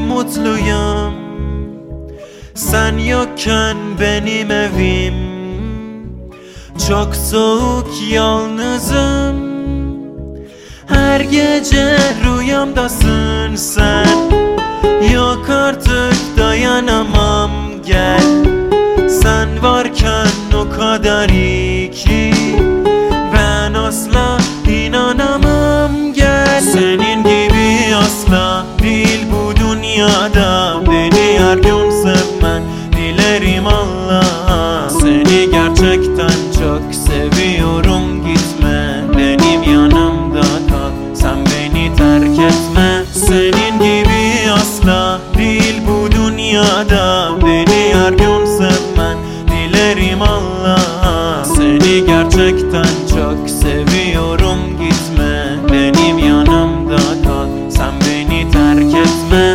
mutluyum. Sen yokken benim evim çok soğuk, yalnızım. Her gece rüyamdasın sen. Yok artık dayanamam, gel. Sen varken o kadar iyi ki ben asla inanamam, gel. Senin gibi asla değil bu dünyada, beni her gün sevmen dilerim Allah'a. Seni gerçekten çok seviyorum, gitme, benim yanımda kal, sen beni terk etme. Senin gibi asla değil bu dünyada, beni her gün sevmen dilerim Allah'a. Seni gerçekten çok seviyorum, gitme, benim yanımda kal, sen beni terk etme.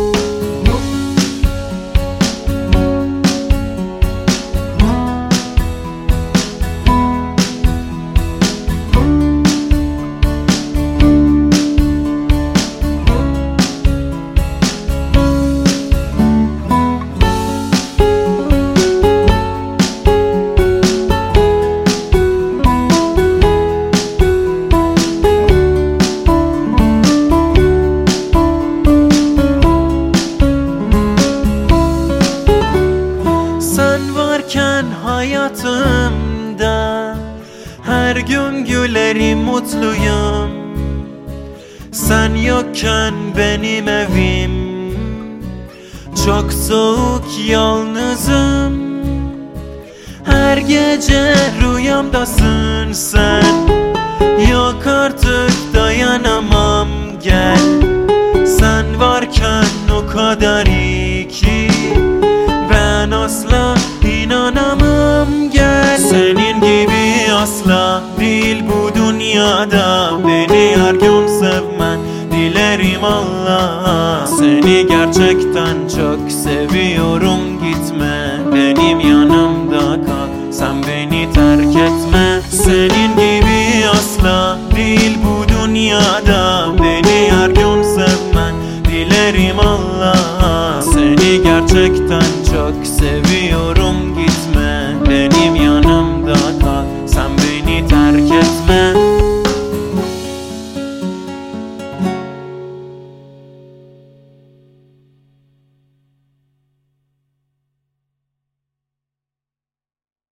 Hayatımda her gün gülerim, mutluyum. Sen yokken benim evim çok soğuk, yalnızım. Her gece rüyamdasın sen. Yok artık dayanamam, gel. Sen varken o kadar iyi ki ben asla inanamam, gel. Senin gibi asla değil bu dünyada, beni her gün sevmen dilerim Allah'a. Seni gerçekten çok seviyorum, gitme, benim yanımda kal, sen beni terk etme. Senin gibi asla değil bu dünyada, beni her gün sevmen dilerim Allah'a. Seni gerçekten çok seviyorum, gitme,